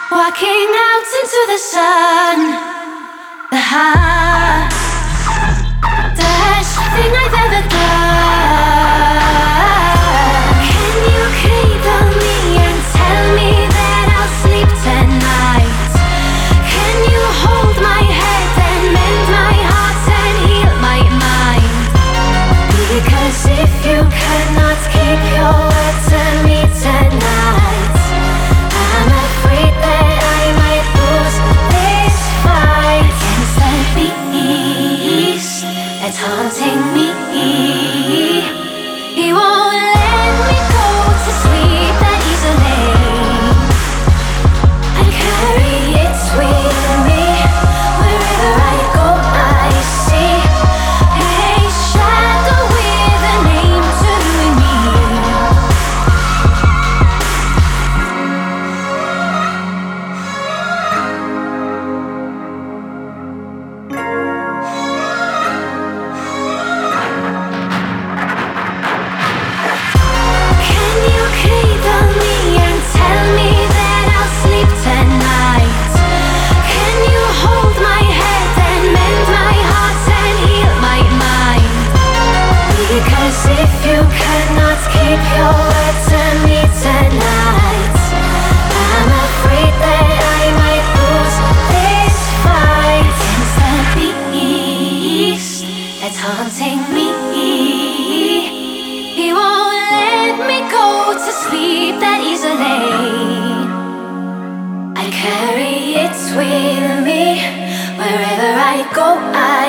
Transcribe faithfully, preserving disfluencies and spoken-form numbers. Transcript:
Walking out into the sun, the hardest thing I've ever done. Can you cradle me and tell me that I'll sleep tonight? Can you hold my head and mend my heart and heal my mind? Because if you cannot keep your word to me tonight, I'm afraid that I might lose this fight against the beast that's haunting me. He won't let me go to sleep that easily. I carry it with me wherever I go. I see a shadow with a name to me. Can you cradle me and tell me that I'll sleep tonight? Can you hold my head and mend my heart and heal my mind? Because if you cannot keep your word to me tonight, I'm afraid that I might lose this fight against the beast that's haunting me. He won't let me go to sleep that easily. I carry it with me wherever I go. I